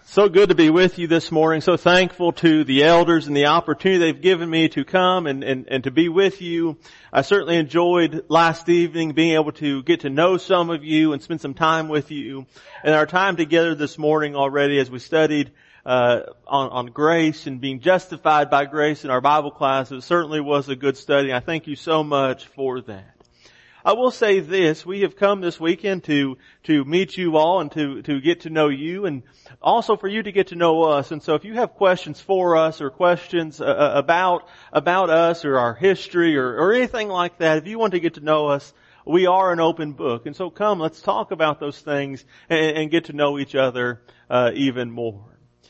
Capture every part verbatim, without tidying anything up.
So good to be with you this morning. So thankful to the elders and the opportunity they've given me to come and, and, and to be with you. I certainly enjoyed last evening being able to get to know some of you and spend some time with you. And our time together this morning already as we studied uh on, on grace and being justified by grace in our Bible class, it certainly was a good study. I thank you so much for that. I will say this, we have come this weekend to, to meet you all and to, to get to know you and also for you to get to know us. And so if you have questions for us or questions uh, about, about us or our history or, or anything like that, if you want to get to know us, we are an open book. And so come, let's talk about those things and, and get to know each other uh, even more.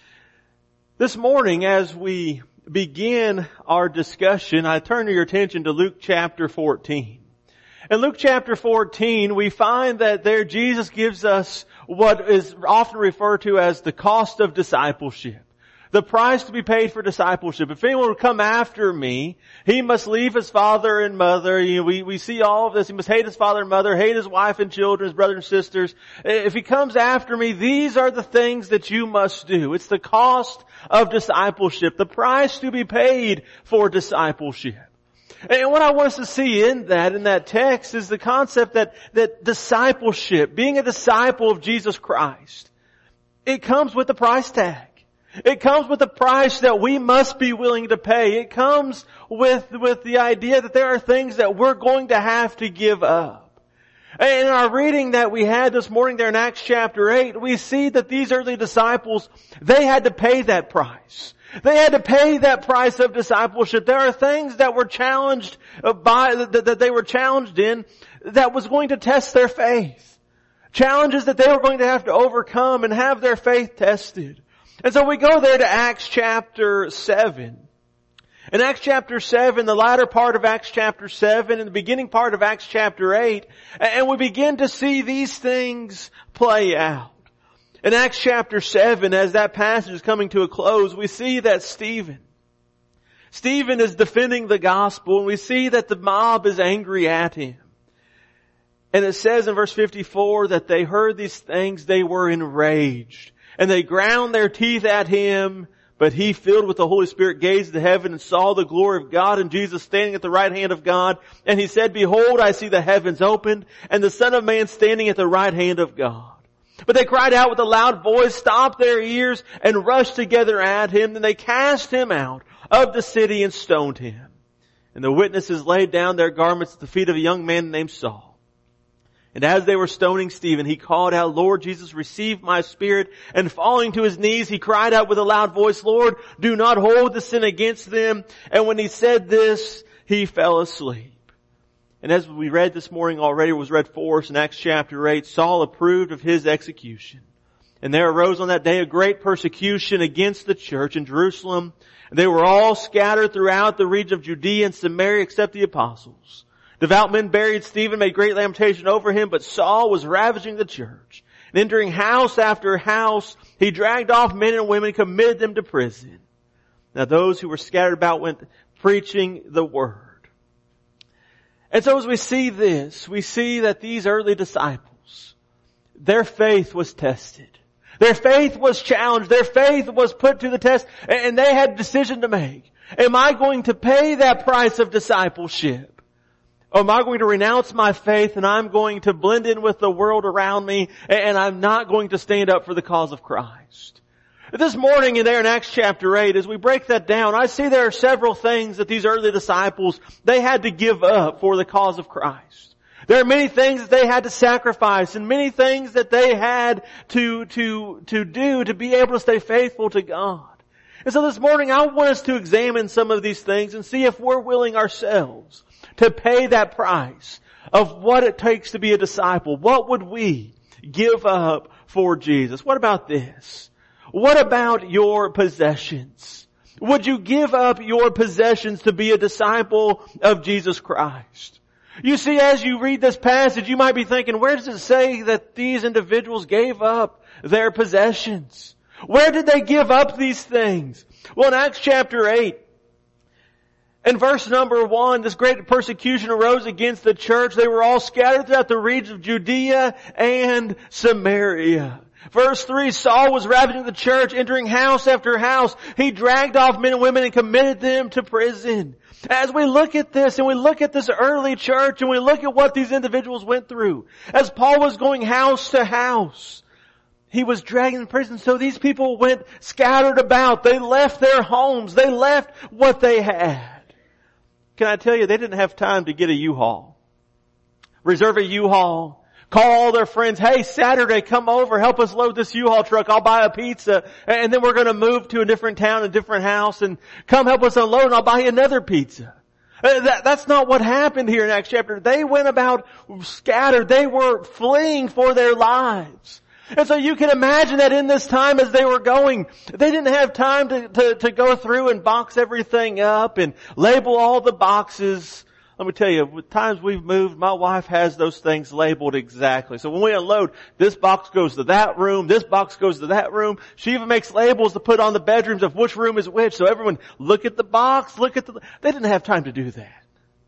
This morning as we begin our discussion, I turn your attention to Luke chapter fourteen. In Luke chapter fourteen, we find that there Jesus gives us what is often referred to as the cost of discipleship. The price to be paid for discipleship. If anyone would come after me, he must leave his father and mother. You know, we, we see all of this. He must hate his father and mother, hate his wife and children, his brothers and sisters. If he comes after me, these are the things that you must do. It's the cost of discipleship. The price to be paid for discipleship. And what I want us to see in that, in that text, is the concept that, that discipleship, being a disciple of Jesus Christ, it comes with a price tag. It comes with a price that we must be willing to pay. It comes with, with the idea that there are things that we're going to have to give up. And in our reading that we had this morning there in Acts chapter eight, we see that these early disciples, they had to pay that price. They had to pay that price of discipleship. There are things that were challenged by, that, that they were challenged in that was going to test their faith. Challenges that they were going to have to overcome and have their faith tested. And so we go there to Acts chapter seven. In Acts chapter seven, the latter part of Acts chapter seven and the beginning part of Acts chapter eight, and we begin to see these things play out. In Acts chapter seven, as that passage is coming to a close, we see that Stephen, Stephen is defending the gospel, and we see that the mob is angry at him. And it says in verse fifty-four that they heard these things, they were enraged, and they ground their teeth at him. But he, filled with the Holy Spirit, gazed to heaven and saw the glory of God and Jesus standing at the right hand of God. And he said, "Behold, I see the heavens opened, and the Son of Man standing at the right hand of God." But they cried out with a loud voice, stopped their ears, and rushed together at him. Then they cast him out of the city and stoned him. And the witnesses laid down their garments at the feet of a young man named Saul. And as they were stoning Stephen, he called out, "Lord Jesus, receive my spirit." And falling to his knees, he cried out with a loud voice, "Lord, do not hold the sin against them." And when he said this, he fell asleep. And as we read this morning already, it was read for us in Acts chapter eight, Saul approved of his execution. And there arose on that day a great persecution against the church in Jerusalem. And they were all scattered throughout the region of Judea and Samaria except the apostles. Devout men buried Stephen, made great lamentation over him, but Saul was ravaging the church. And entering house after house, he dragged off men and women and committed them to prison. Now those who were scattered about went preaching the word. And so as we see this, we see that these early disciples, their faith was tested. Their faith was challenged. Their faith was put to the test, and they had a decision to make. Am I going to pay that price of discipleship? Or am I going to renounce my faith and I'm going to blend in with the world around me and I'm not going to stand up for the cause of Christ? This morning in there in Acts chapter eight, as we break that down, I see there are several things that these early disciples, they had to give up for the cause of Christ. There are many things that they had to sacrifice and many things that they had to, to, to do to be able to stay faithful to God. And so this morning I want us to examine some of these things and see if we're willing ourselves to pay that price of what it takes to be a disciple. What would we give up for Jesus? What about this? What about your possessions? Would you give up your possessions to be a disciple of Jesus Christ? You see, as you read this passage, you might be thinking, where does it say that these individuals gave up their possessions? Where did they give up these things? Well, in Acts chapter eight, in verse number one, this great persecution arose against the church. They were all scattered throughout the region of Judea and Samaria. Verse three, Saul was ravaging the church, entering house after house. He dragged off men and women and committed them to prison. As we look at this and we look at this early church and we look at what these individuals went through, as Paul was going house to house, he was dragging in prison. So these people went scattered about. They left their homes. They left what they had. Can I tell you, they didn't have time to get a U-Haul. Reserve a U-Haul. Call all their friends, hey, Saturday, come over, help us load this U-Haul truck, I'll buy a pizza, and then we're gonna move to a different town, a different house, and come help us unload, and I'll buy you another pizza. That, that's not what happened here in Acts chapter. They went about scattered. They were fleeing for their lives. And so you can imagine that in this time as they were going, they didn't have time to, to, to go through and box everything up and label all the boxes. Let me tell you, with times we've moved, my wife has those things labeled exactly. So when we unload, this box goes to that room, this box goes to that room. She even makes labels to put on the bedrooms of which room is which. So everyone, look at the box, look at the... They didn't have time to do that.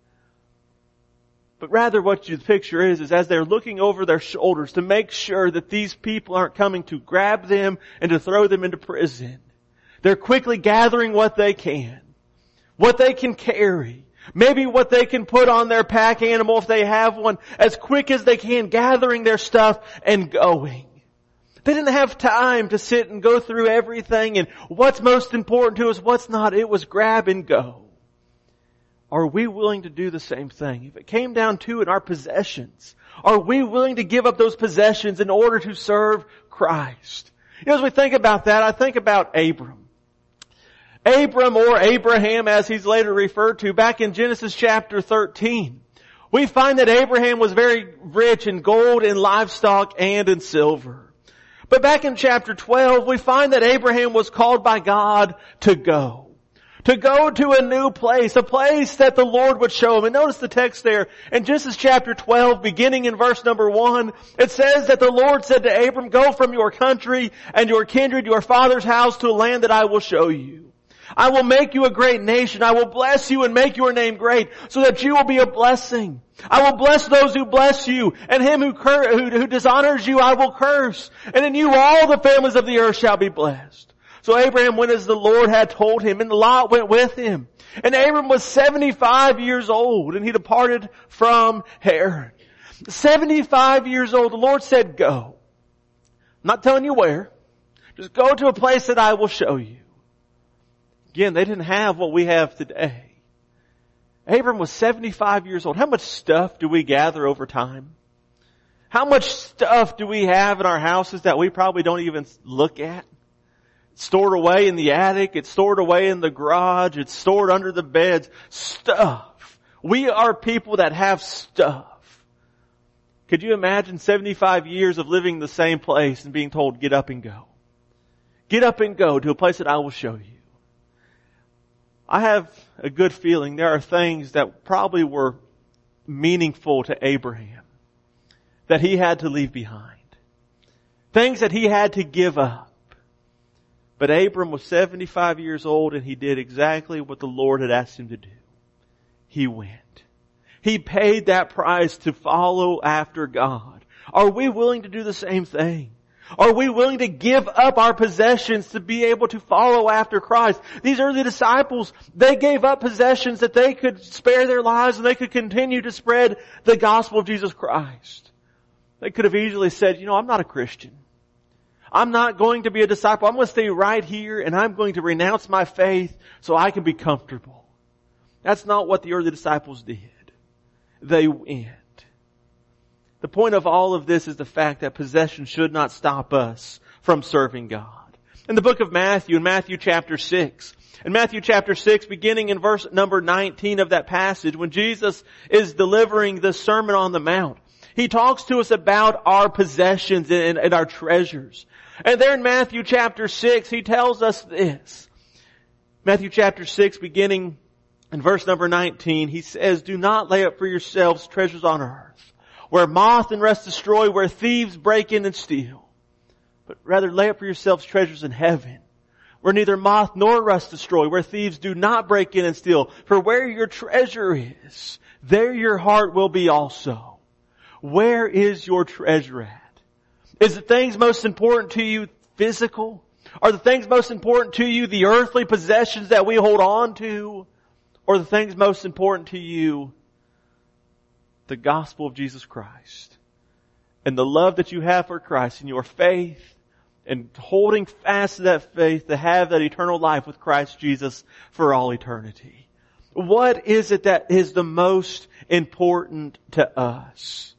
But rather what you picture is, is as they're looking over their shoulders to make sure that these people aren't coming to grab them and to throw them into prison. They're quickly gathering what they can, what they can carry. Maybe what they can put on their pack animal if they have one, as quick as they can, gathering their stuff and going. They didn't have time to sit and go through everything and what's most important to us, what's not. It was grab and go. Are we willing to do the same thing? If it came down to it, our possessions, are we willing to give up those possessions in order to serve Christ? You know, as we think about that, I think about Abram. Abram, or Abraham as he's later referred to, back in Genesis chapter thirteen. We find that Abraham was very rich in gold, in livestock, and in silver. But back in chapter twelve, we find that Abraham was called by God to go. To go to a new place, a place that the Lord would show him. And notice the text there in Genesis chapter twelve, beginning in verse number one. It says that the Lord said to Abram, go from your country and your kindred, your father's house, to a land that I will show you. I will make you a great nation. I will bless you and make your name great so that you will be a blessing. I will bless those who bless you, and him who, cur- who, who dishonors you I will curse. And in you all the families of the earth shall be blessed. So Abraham went as the Lord had told him, and Lot went with him. And Abram was seventy-five years old, and he departed from Haran. seventy-five years old, the Lord said, go. I'm not telling you where. Just go to a place that I will show you. Again, they didn't have what we have today. Abram was seventy-five years old. How much stuff do we gather over time? How much stuff do we have in our houses that we probably don't even look at? It's stored away in the attic. It's stored away in the garage. It's stored under the beds. Stuff. We are people that have stuff. Could you imagine seventy-five years of living in the same place and being told, get up and go? Get up and go to a place that I will show you. I have a good feeling there are things that probably were meaningful to Abraham that he had to leave behind. Things that he had to give up. But Abram was seventy-five years old and he did exactly what the Lord had asked him to do. He went. He paid that price to follow after God. Are we willing to do the same thing? Are we willing to give up our possessions to be able to follow after Christ? These early disciples, they gave up possessions that they could spare their lives and they could continue to spread the gospel of Jesus Christ. They could have easily said, you know, I'm not a Christian. I'm not going to be a disciple. I'm going to stay right here and I'm going to renounce my faith so I can be comfortable. That's not what the early disciples did. They went. The point of all of this is the fact that possession should not stop us from serving God. In the book of Matthew, in Matthew chapter six, in Matthew chapter six, beginning in verse number nineteen of that passage, when Jesus is delivering the Sermon on the Mount, He talks to us about our possessions and, and our treasures. And there in Matthew chapter six, He tells us this. Matthew chapter six, beginning in verse number nineteen, He says, do not lay up for yourselves treasures on earth, where moth and rust destroy, where thieves break in and steal. But rather lay up for yourselves treasures in heaven, where neither moth nor rust destroy, where thieves do not break in and steal. For where your treasure is, there your heart will be also. Where is your treasure at? Is the things most important to you physical? Are the things most important to you the earthly possessions that we hold on to? Or the things most important to you the gospel of Jesus Christ? And the love that you have for Christ and your faith and holding fast to that faith to have that eternal life with Christ Jesus for all eternity. What is it that is the most important to us?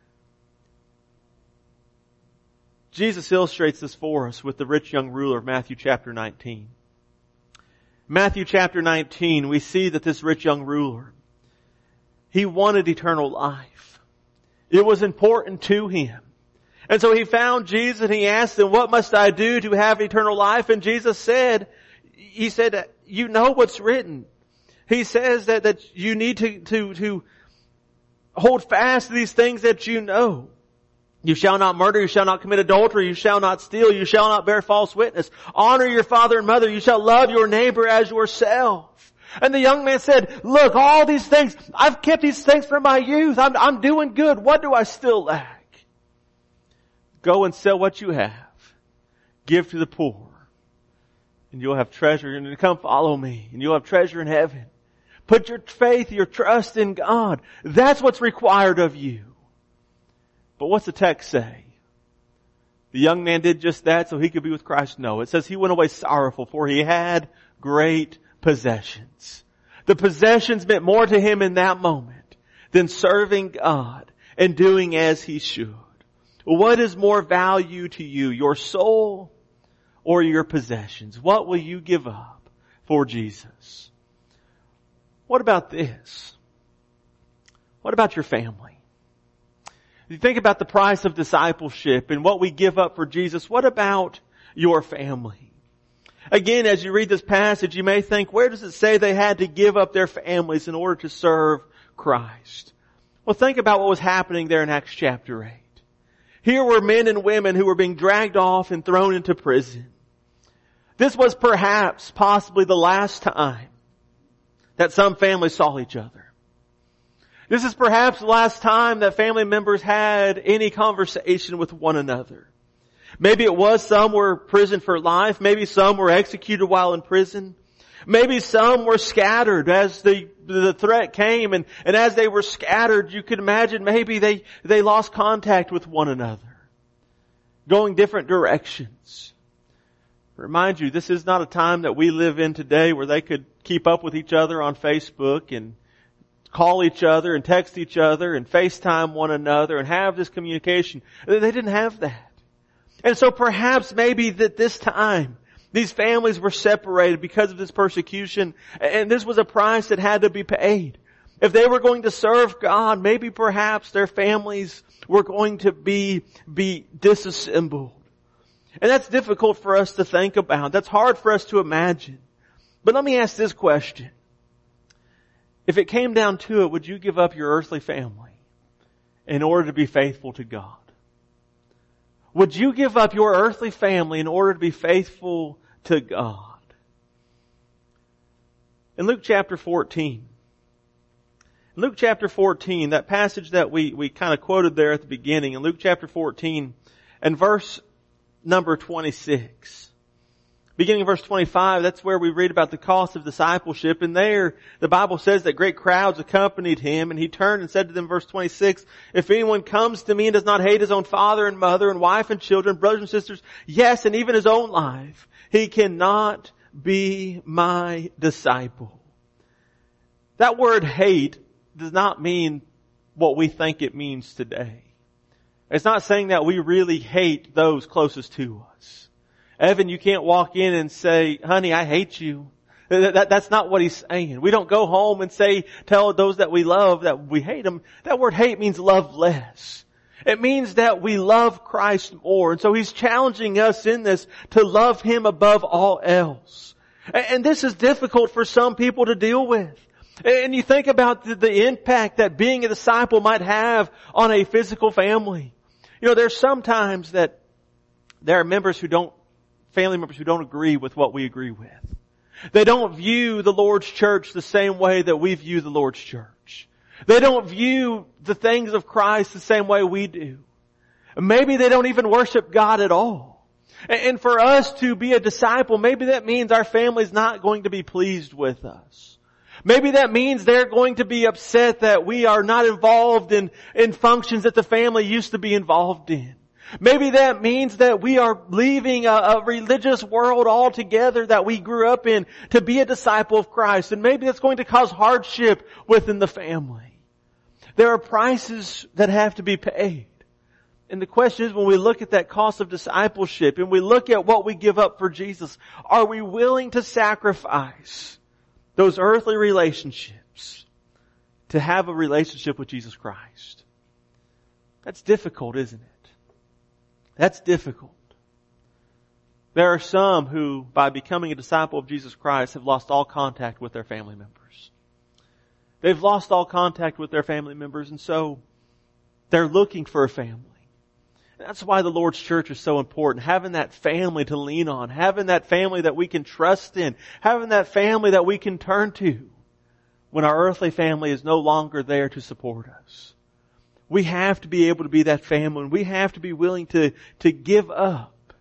Jesus illustrates this for us with the rich young ruler of Matthew chapter nineteen. Matthew chapter nineteen, we see that this rich young ruler, he wanted eternal life. It was important to him. And so he found Jesus and he asked him, what must I do to have eternal life? And Jesus said, he said, you know what's written. He says that, that you need to, to, to hold fast to these things that you know. You shall not murder, you shall not commit adultery, you shall not steal, you shall not bear false witness. Honor your father and mother, you shall love your neighbor as yourself. And the young man said, look, all these things, I've kept these things from my youth. I'm, I'm doing good. What do I still lack? Go and sell what you have. Give to the poor. And you'll have treasure. And come follow me. And you'll have treasure in heaven. Put your faith, your trust in God. That's what's required of you. But what's the text say? The young man did just that so he could be with Christ? No. It says he went away sorrowful, for he had great possessions. The possessions meant more to him in that moment than serving God and doing as he should. What is more value to you, your soul or your possessions? What will you give up for Jesus? What about this? What about your family? If you think about the price of discipleship and what we give up for Jesus, what about your family? Again, as you read this passage, you may think, where does it say they had to give up their families in order to serve Christ? Well, think about what was happening there in Acts chapter eight. Here were men and women who were being dragged off and thrown into prison. This was perhaps, possibly the last time that some families saw each other. This is perhaps the last time that family members had any conversation with one another. Maybe it was some were imprisoned for life. Maybe some were executed while in prison. Maybe some were scattered as the, the threat came, and, and as they were scattered, you could imagine maybe they, they lost contact with one another, going different directions. Remind you, this is not a time that we live in today where they could keep up with each other on Facebook and call each other and text each other and FaceTime one another and have this communication. They didn't have that. And so perhaps maybe that this time, these families were separated because of this persecution, and this was a price that had to be paid. If they were going to serve God, maybe perhaps their families were going to be, be disassembled. And that's difficult for us to think about. That's hard for us to imagine. But let me ask this question. If it came down to it, would you give up your earthly family in order to be faithful to God? Would you give up your earthly family in order to be faithful to God? In Luke chapter fourteen, in Luke chapter fourteen, that passage that we, we kind of quoted there at the beginning, in Luke chapter fourteen, and verse number twenty-six. Beginning of verse twenty-five, that's where we read about the cost of discipleship. And there, the Bible says that great crowds accompanied him. And he turned and said to them, verse twenty-six, if anyone comes to me and does not hate his own father and mother and wife and children, brothers and sisters, yes, and even his own life, he cannot be my disciple. That word hate does not mean what we think it means today. It's not saying that we really hate those closest to us. Evan, you can't walk in and say, honey, I hate you. That, that, that's not what he's saying. We don't go home and say, tell those that we love that we hate them. That word hate means love less. It means that we love Christ more. And so he's challenging us in this to love him above all else. And, and this is difficult for some people to deal with. And you think about the, the impact that being a disciple might have on a physical family. You know, there's sometimes that there are members who don't family members who don't agree with what we agree with. They don't view the Lord's church the same way that we view the Lord's church. They don't view the things of Christ the same way we do. Maybe they don't even worship God at all. And for us to be a disciple, maybe that means our family's not going to be pleased with us. Maybe that means they're going to be upset that we are not involved in, in functions that the family used to be involved in. Maybe that means that we are leaving a, a religious world altogether that we grew up in to be a disciple of Christ. And maybe that's going to cause hardship within the family. There are prices that have to be paid. And the question is, when we look at that cost of discipleship and we look at what we give up for Jesus, are we willing to sacrifice those earthly relationships to have a relationship with Jesus Christ? That's difficult, isn't it? That's difficult. There are some who, by becoming a disciple of Jesus Christ, have lost all contact with their family members. They've lost all contact with their family members, and so they're looking for a family. And that's why the Lord's church is so important. Having that family to lean on, having that family that we can trust in, having that family that we can turn to when our earthly family is no longer there to support us. We have to be able to be that family, and we have to be willing to, to give up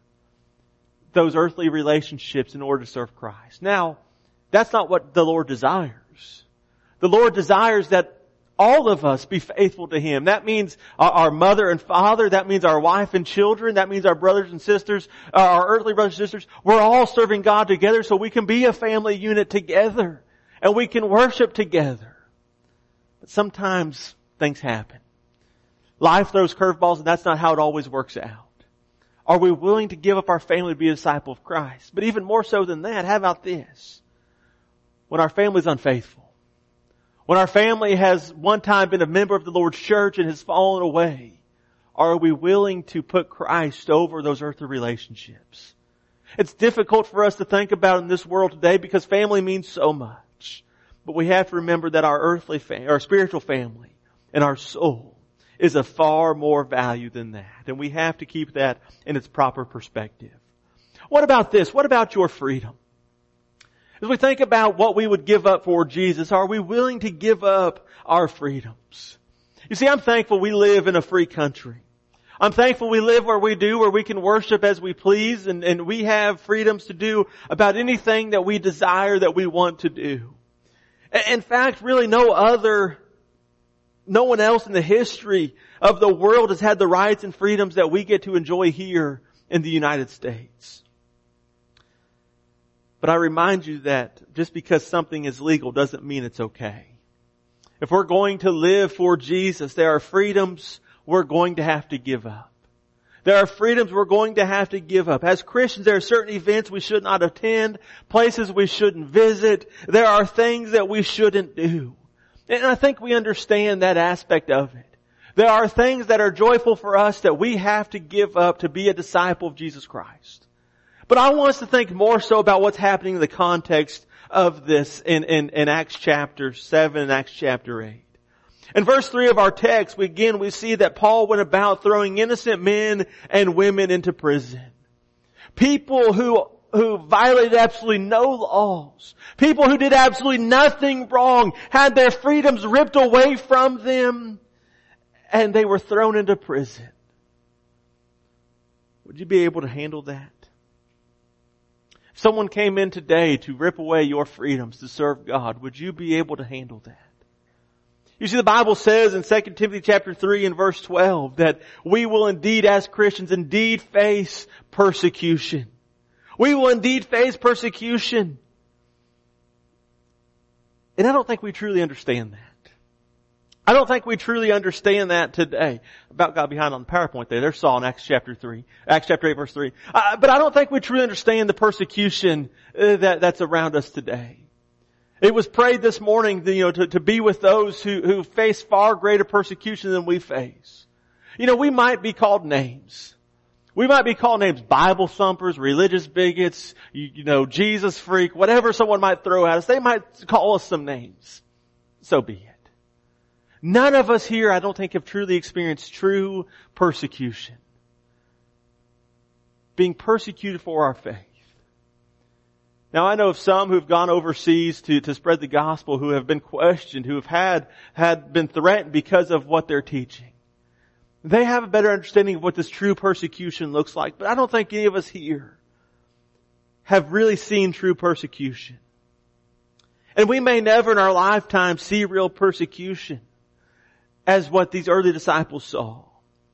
those earthly relationships in order to serve Christ. Now, that's not what the Lord desires. The Lord desires that all of us be faithful to Him. That means our, our mother and father. That means our wife and children. That means our brothers and sisters, uh, our earthly brothers and sisters. We're all serving God together so we can be a family unit together. And we can worship together. But sometimes things happen. Life throws curveballs, and that's not how it always works out. Are we willing to give up our family to be a disciple of Christ? But even more so than that, how about this? When our family is unfaithful. When our family has one time been a member of the Lord's church and has fallen away, are we willing to put Christ over those earthly relationships? It's difficult for us to think about in this world today because family means so much. But we have to remember that our earthly family, our spiritual family, and our soul is of far more value than that. And we have to keep that in its proper perspective. What about this? What about your freedom? As we think about what we would give up for Jesus, are we willing to give up our freedoms? You see, I'm thankful we live in a free country. I'm thankful we live where we do, where we can worship as we please, and, and we have freedoms to do about anything that we desire, that we want to do. In fact, really no other No one else in the history of the world has had the rights and freedoms that we get to enjoy here in the United States. But I remind you that just because something is legal doesn't mean it's okay. If we're going to live for Jesus, there are freedoms we're going to have to give up. There are freedoms we're going to have to give up. As Christians, there are certain events we should not attend, places we shouldn't visit. There are things that we shouldn't do. And I think we understand that aspect of it. There are things that are joyful for us that we have to give up to be a disciple of Jesus Christ. But I want us to think more so about what's happening in the context of this in, in, in Acts chapter seven and Acts chapter eight. In verse three of our text, we, again, we see that Paul went about throwing innocent men and women into prison. People who who violated absolutely no laws. People who did absolutely nothing wrong, had their freedoms ripped away from them, and they were thrown into prison. Would you be able to handle that? If someone came in today to rip away your freedoms to serve God, would you be able to handle that? You see, the Bible says in Second Timothy chapter three and verse twelve that we will indeed, as Christians, indeed face persecution. We will indeed face persecution. And I don't think we truly understand that. I don't think we truly understand that today. About got behind on the PowerPoint there. There's Saul in Acts chapter three. Acts chapter eight verse three. Uh, but I don't think we truly understand the persecution uh, that, that's around us today. It was prayed this morning, you know, to, to be with those who, who face far greater persecution than we face. You know, we might be called names. We might be called names, Bible thumpers, religious bigots, you, you know, Jesus freak, whatever someone might throw at us. They might call us some names. So be it. None of us here, I don't think, have truly experienced true persecution. Being persecuted for our faith. Now I know of some who've gone overseas to, to spread the gospel, who have been questioned, who have had, had been threatened because of what they're teaching. They have a better understanding of what this true persecution looks like, but I don't think any of us here have really seen true persecution. And we may never in our lifetime see real persecution as what these early disciples saw.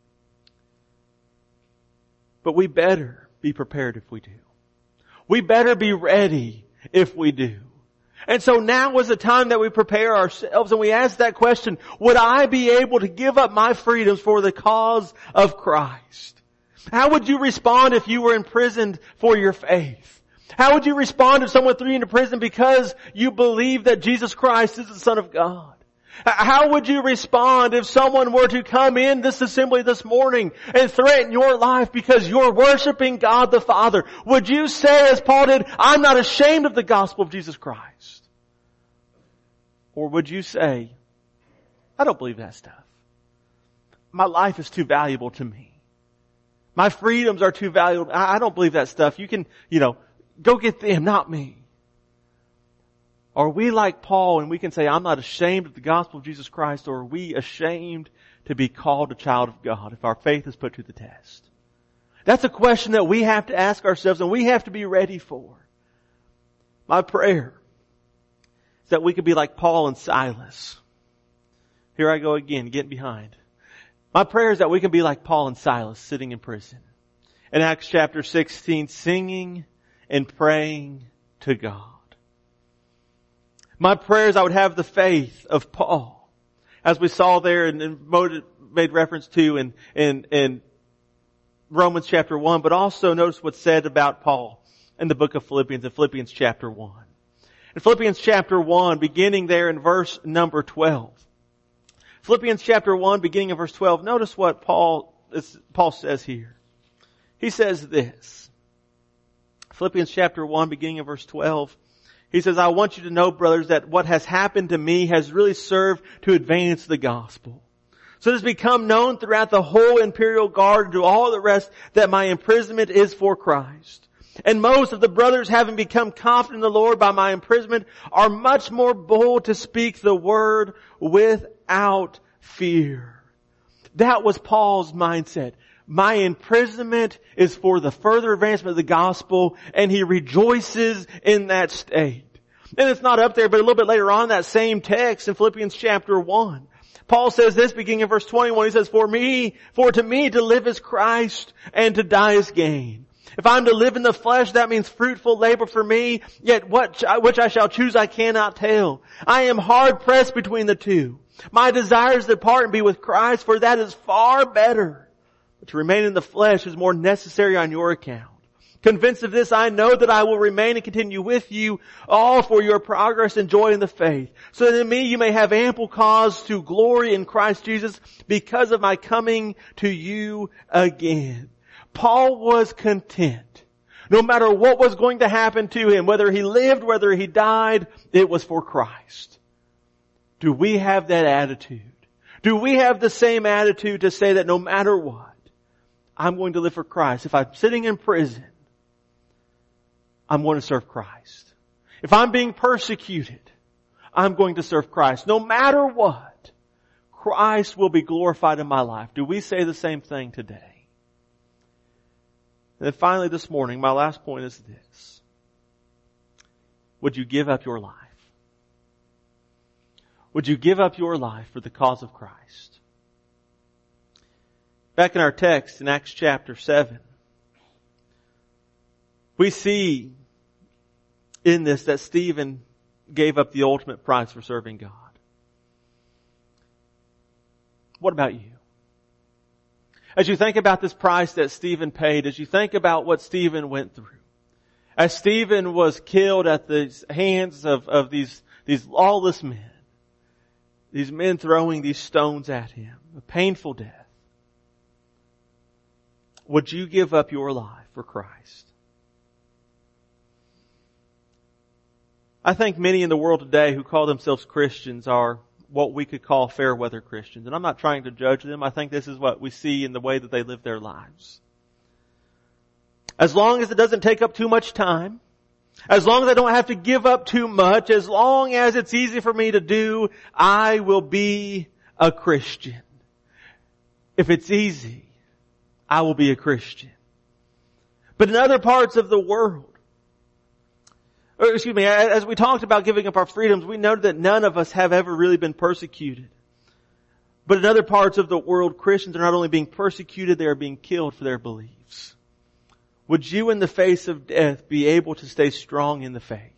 But we better be prepared if we do. We better be ready if we do. And so now is the time that we prepare ourselves and we ask that question, would I be able to give up my freedoms for the cause of Christ? How would you respond if you were imprisoned for your faith? How would you respond if someone threw you into prison because you believe that Jesus Christ is the Son of God? How would you respond if someone were to come in this assembly this morning and threaten your life because you're worshiping God the Father? Would you say, as Paul did, I'm not ashamed of the gospel of Jesus Christ? Or would you say, I don't believe that stuff. My life is too valuable to me. My freedoms are too valuable. I don't believe that stuff. You can, you know, go get them, not me. Are we like Paul and we can say, I'm not ashamed of the gospel of Jesus Christ, or are we ashamed to be called a child of God if our faith is put to the test? That's a question that we have to ask ourselves and we have to be ready for. My prayer is that we could be like Paul and Silas. Here I go again, getting behind. My prayer is that we can be like Paul and Silas sitting in prison. In Acts chapter sixteen, singing and praying to God. My prayer is I would have the faith of Paul, as we saw there and, and made reference to in, in, in Romans chapter one, but also notice what's said about Paul in the book of Philippians, in Philippians chapter one. In Philippians chapter one, beginning there in verse number twelve. Philippians chapter one, beginning of verse twelve, notice what Paul, Paul says here. He says this. Philippians chapter one, beginning of verse twelve. He says, I want you to know, brothers, that what has happened to me has really served to advance the gospel. So it has become known throughout the whole imperial guard and to all the rest that my imprisonment is for Christ. And most of the brothers, having become confident in the Lord by my imprisonment, are much more bold to speak the word without fear. That was Paul's mindset. My imprisonment is for the further advancement of the gospel, and he rejoices in that state. And it's not up there, but a little bit later on, that same text in Philippians chapter one. Paul says this, beginning in verse twenty-one, he says, For me, for to me to live is Christ, and to die is gain. If I'm to live in the flesh, that means fruitful labor for me, yet what, which I shall choose I cannot tell. I am hard pressed between the two. My desire is to depart and be with Christ, for that is far better. But to remain in the flesh is more necessary on your account. Convinced of this, I know that I will remain and continue with you, all for your progress and joy in the faith, so that in me you may have ample cause to glory in Christ Jesus because of my coming to you again. Paul was content. No matter what was going to happen to him, whether he lived, whether he died, it was for Christ. Do we have that attitude? Do we have the same attitude to say that no matter what, I'm going to live for Christ? If I'm sitting in prison, I'm going to serve Christ. If I'm being persecuted, I'm going to serve Christ. No matter what, Christ will be glorified in my life. Do we say the same thing today? And then finally this morning, my last point is this. Would you give up your life? Would you give up your life for the cause of Christ? Back in our text in Acts chapter seven, we see in this that Stephen gave up the ultimate price for serving God. What about you? As you think about this price that Stephen paid, as you think about what Stephen went through, as Stephen was killed at the hands of, of these, these lawless men, these men throwing these stones at him, a painful death, would you give up your life for Christ? I think many in the world today who call themselves Christians are what we could call fair weather Christians. And I'm not trying to judge them. I think this is what we see in the way that they live their lives. As long as it doesn't take up too much time, as long as I don't have to give up too much, as long as it's easy for me to do, I will be a Christian. if it's easy, I will be a Christian. But in other parts of the world, or excuse me, as we talked about giving up our freedoms, we noted that none of us have ever really been persecuted. But in other parts of the world, Christians are not only being persecuted, they are being killed for their beliefs. Would you in the face of death be able to stay strong in the faith?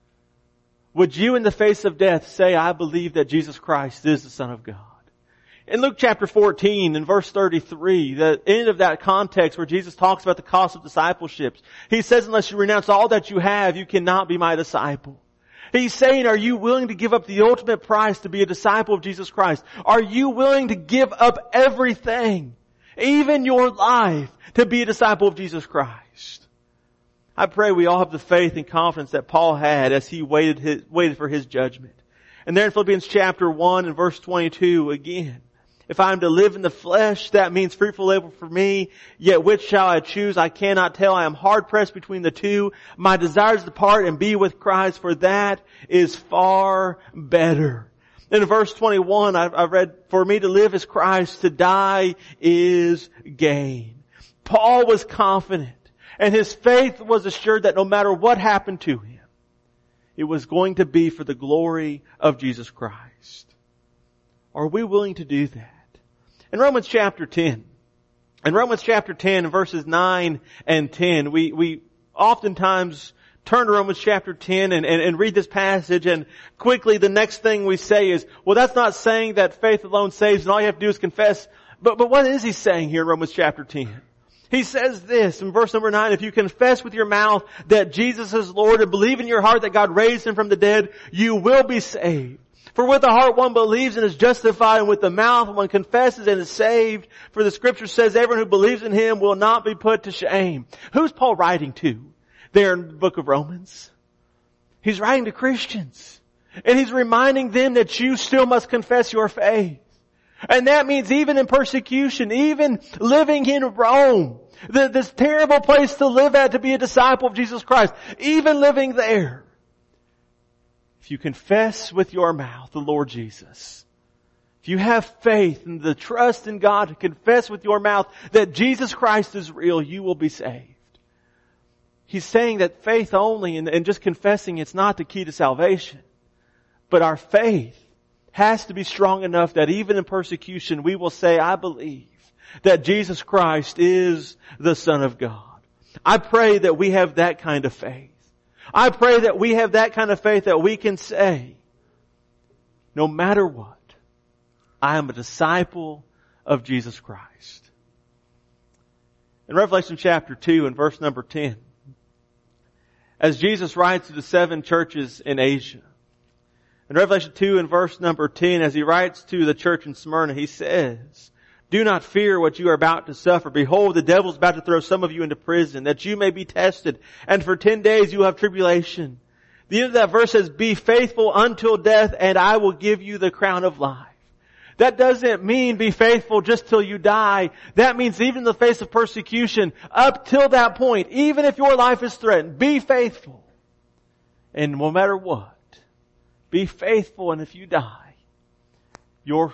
Would you in the face of death say, I believe that Jesus Christ is the Son of God? In Luke chapter fourteen, in verse thirty-three, the end of that context where Jesus talks about the cost of discipleship, He says, unless you renounce all that you have, you cannot be my disciple. He's saying, are you willing to give up the ultimate price to be a disciple of Jesus Christ? Are you willing to give up everything, even your life, to be a disciple of Jesus Christ? I pray we all have the faith and confidence that Paul had as he waited his, waited for his judgment. And there in Philippians chapter one and verse twenty-two again, if I am to live in the flesh, that means fruitful labor for me. Yet which shall I choose? I cannot tell. I am hard pressed between the two. My desire is to depart and be with Christ, for that is far better. In verse twenty-one, I've, I've read, for me to live is Christ, to die is gain. Paul was confident, and his faith was assured that no matter what happened to him, it was going to be for the glory of Jesus Christ. Are we willing to do that? In Romans chapter ten, in Romans chapter ten, verses nine and ten, we, we oftentimes turn to Romans chapter ten and, and, and read this passage, and quickly the next thing we say is, well, that's not saying that faith alone saves and all you have to do is confess. But, but what is he saying here in Romans chapter ten? He says this in verse number nine, if you confess with your mouth that Jesus is Lord and believe in your heart that God raised Him from the dead, you will be saved. For with the heart one believes and is justified, and with the mouth one confesses and is saved. For the scripture says everyone who believes in Him will not be put to shame. Who's Paul writing to there in the book of Romans? He's writing to Christians. And he's reminding them that you still must confess your faith. And that means even in persecution, even living in Rome, the, this terrible place to live at to be a disciple of Jesus Christ, even living there, if you confess with your mouth the Lord Jesus, if you have faith and the trust in God to confess with your mouth that Jesus Christ is real, you will be saved. He's saying that faith only and, and just confessing, it's not the key to salvation. But our faith has to be strong enough that even in persecution we will say, I believe that Jesus Christ is the Son of God. I pray that we have that kind of faith. I pray that we have that kind of faith that we can say, no matter what, I am a disciple of Jesus Christ. In Revelation chapter two and verse number ten, as Jesus writes to the seven churches in Asia, in Revelation two and verse number ten, as He writes to the church in Smyrna, He says, do not fear what you are about to suffer. Behold, the devil is about to throw some of you into prison, that you may be tested. And for ten days you will have tribulation. The end of that verse says, be faithful until death, and I will give you the crown of life. That doesn't mean be faithful just till you die. That means even in the face of persecution, up till that point, even if your life is threatened, be faithful. And no matter what, be faithful, and if you die, your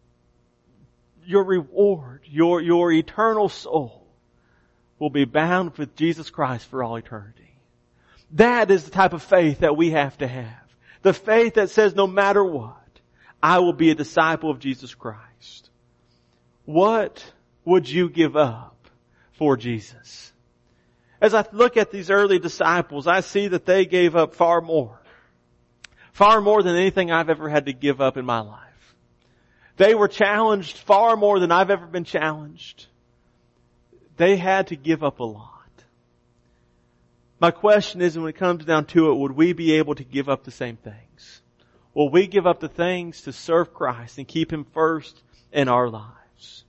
Your reward, your, your eternal soul will be bound with Jesus Christ for all eternity. That is the type of faith that we have to have. The faith that says no matter what, I will be a disciple of Jesus Christ. What would you give up for Jesus? As I look at these early disciples, I see that they gave up far more. Far more than anything I've ever had to give up in my life. They were challenged far more than I've ever been challenged. They had to give up a lot. My question is, when it comes down to it, would we be able to give up the same things? Will we give up the things to serve Christ and keep Him first in our lives?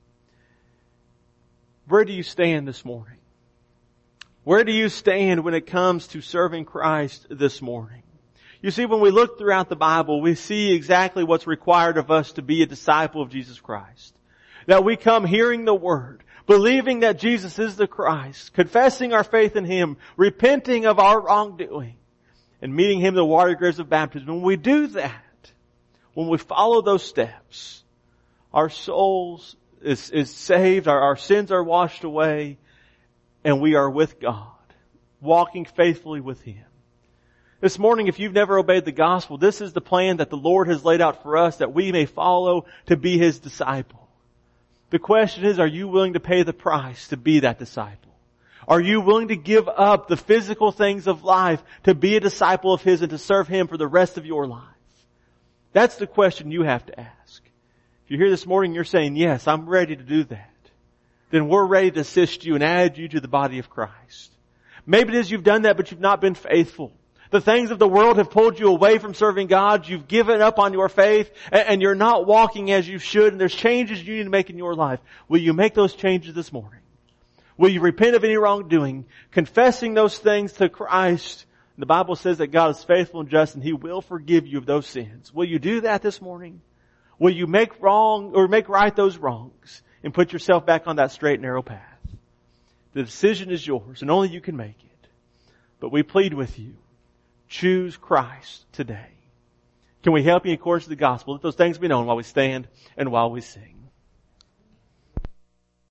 Where do you stand this morning? Where do you stand when it comes to serving Christ this morning? You see, when we look throughout the Bible, we see exactly what's required of us to be a disciple of Jesus Christ. That we come hearing the Word, believing that Jesus is the Christ, confessing our faith in Him, repenting of our wrongdoing, and meeting Him in the water graves of baptism. When we do that, when we follow those steps, our souls is, is saved, our, our sins are washed away, and we are with God, walking faithfully with Him. This morning, if you've never obeyed the gospel, this is the plan that the Lord has laid out for us, that we may follow to be His disciple. The question is, are you willing to pay the price to be that disciple? Are you willing to give up the physical things of life to be a disciple of His and to serve Him for the rest of your life? That's the question you have to ask. If you're here this morning and you're saying, yes, I'm ready to do that, then we're ready to assist you and add you to the body of Christ. Maybe it is you've done that, but you've not been faithful. The things of the world have pulled you away from serving God. You've given up on your faith and you're not walking as you should, and there's changes you need to make in your life. Will you make those changes this morning? Will you repent of any wrongdoing, confessing those things to Christ? The Bible says that God is faithful and just and He will forgive you of those sins. Will you do that this morning? Will you make wrong or make right those wrongs and put yourself back on that straight and narrow path? The decision is yours and only you can make it. But we plead with you. Choose Christ today. Can we help you in accordance to the gospel? Let those things be known while we stand and while we sing.